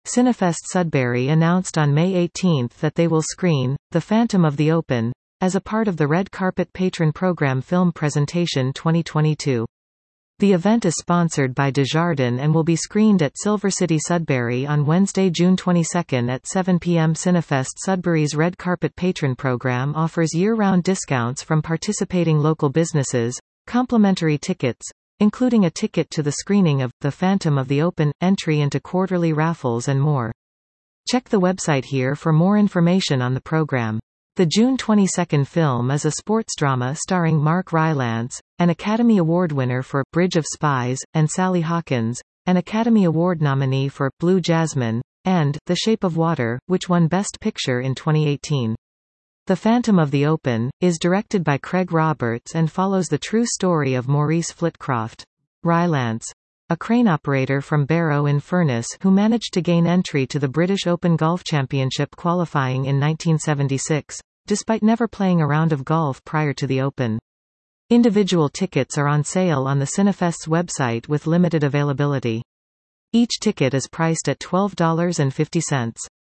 Cinefest Sudbury announced on May 18 that they will screen The Phantom of the Open as a part of the Red Carpet Patron Program Film Presentation 2022. The event is sponsored by Desjardins and will be screened at Silver City Sudbury on Wednesday, June 22 at 7 p.m. Cinefest Sudbury's Red Carpet Patron Program offers year-round discounts from participating local businesses, complimentary tickets, including a ticket to the screening of The Phantom of the Open, entry into quarterly raffles and more. Check the website here for more information on the program. The June 22 film is a sports drama starring Mark Rylance, an Academy Award winner for Bridge of Spies, and Sally Hawkins, an Academy Award nominee for Blue Jasmine, and The Shape of Water, which won Best Picture in 2018. The Phantom of the Open is directed by Craig Roberts and follows the true story of Maurice Flitcroft. Rylance, a crane operator from Barrow-in-Furness who managed to gain entry to the British Open Golf Championship qualifying in 1976, despite never playing a round of golf prior to the Open. Individual tickets are on sale on the Cinefest's website with limited availability. Each ticket is priced at $12.50.